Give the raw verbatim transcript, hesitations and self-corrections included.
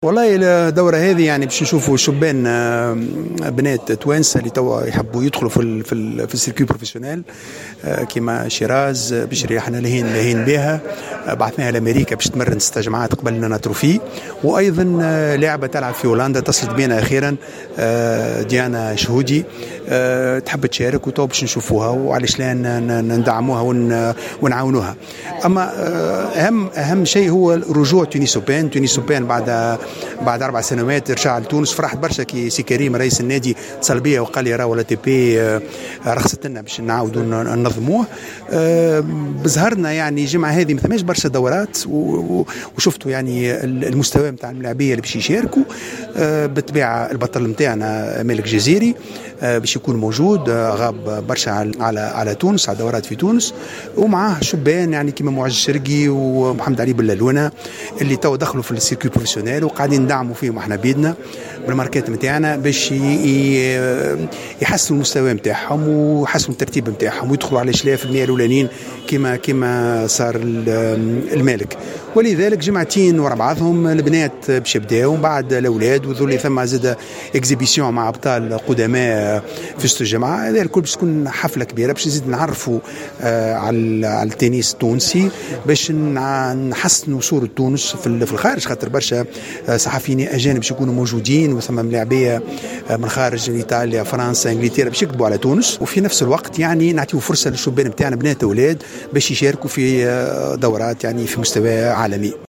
والله الدورة هذه يعني باش نشوفوا شبان بنات توانسة اللي توا يحبوا يدخلوا في ال في ال في السيركيو بروفيسيونيل كيما شيراز بشري احنا لهين لهين بها بعثناها لامريكا باش تمرن ستة جماعات قبل لنا تروفي، وايضا لاعبة تلعب في هولندا اتصلت بنا اخيرا ديانا شهودي تحب تشارك وتو باش نشوفوها وعلاش لا ندعموها ونعاونوها. اما اهم اهم شيء هو رجوع تونس اوبان. تونس اوبان بعد بعد اربع سنوات رجع لتونس، فرحت برشا كي سي كريم رئيس النادي اتصل بيا وقال لي راه ولا تي بي رخصت لنا باش نعاودوا ننظموه. بظهرنا يعني الجمعه هذه ما ثماش برشا دورات وشفتوا يعني المستوى نتاع الملاعبيه اللي باش يشاركوا. بالطبيعه البطل نتاعنا مالك جزيري باش يكون موجود، غاب برشا على على تونس على دورات في تونس، ومعاه شبان يعني كيما معز الشرقي ومحمد علي باللالونه اللي تو دخلوا في السيركيو بروفيسيونيل وقاعدين ندعموا فيهم احنا بيدنا بالماركات نتاعنا باش يحسنوا المستوى نتاعهم ويحسنوا الترتيب نتاعهم ويدخلوا على شلاف في المية الاولانيين كيما كيما صار المالك. ولذلك جمعتين ورا بعضهم البنات باش يبداو بعد الاولاد وذولي ثم زاد اكزيبيسيون مع ابطال قدماء في ست الجمعه. هذا الكل باش تكون حفله كبيره باش نزيد نعرفوا على على التنس التونسي باش نحسنوا صوره تونس في الخارج، خاطر برشا صحفيين اجانب باش يكونوا موجودين وثم ملاعبيه من خارج ايطاليا فرنسا انجلترا باش يكتبوا على تونس، وفي نفس الوقت يعني نعطيو فرصه للشبان نتاعنا بنات اولاد باش يشاركوا في دورات يعني في مستوى عالمي.